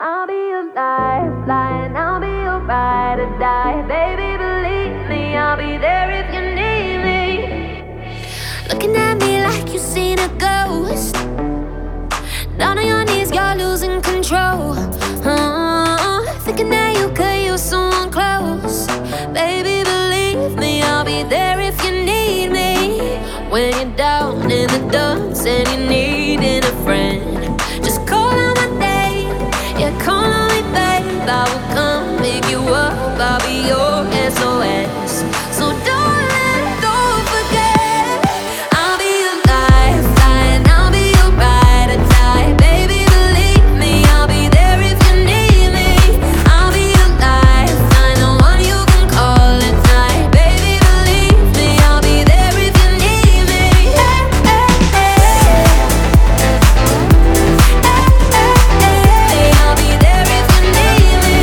I'll be your lifeline, I'll be your ride or die. Baby, believe me, I'll be there if you need me. Looking at me like you seen a ghost. Down on your knees, you're losing control. Thinking that you could use someone close. Baby, believe me, I'll be there if you need me. When you're down in the dumps and you're needing a friend, just call out my name, yeah, call on me, babe. I will come pick you up, I'll be your SOS. So don't forget, I'll be your lifeline, I'll be your ride or die. Baby, believe me, I'll be there if you need me. I'll be your lifeline, the one you can call at night. Baby, believe me, I'll be there if you need me. I'll be there if you need me.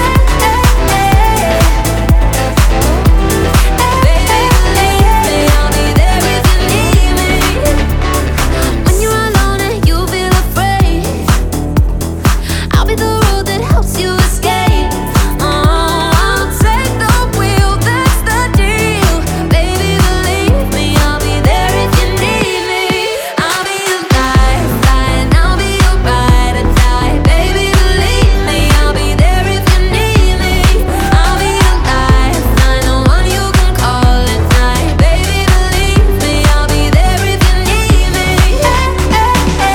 Baby, believe me, I'll be there if you need me. When you're alone and you feel afraid, I'll be the road that helps you escape. I'll take the wheel, that's the deal. Baby, believe me, I'll be there if you need me. I'll be your lifeline, I'll be your ride or die. Baby, believe me, I'll be there if you need me. I'll be your lifeline, the one you can call at night. Baby, believe me, I'll be there if you need me. I'll be there if you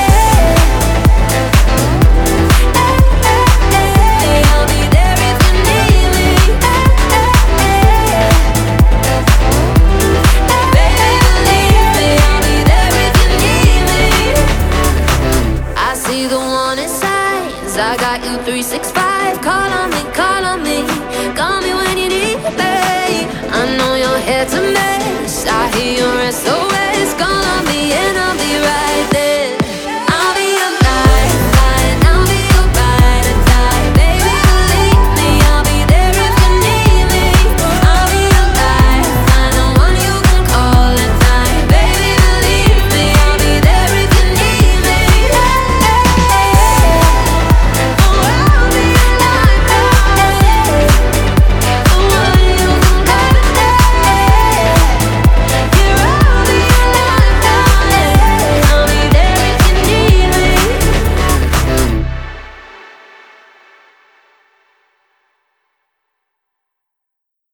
need me. Baby, believe me, I'll be there if you need me. I see the warning signs, I got you 365. Call on me, call on me, call me when you need me. I know your head's a mess, I hear your SOS.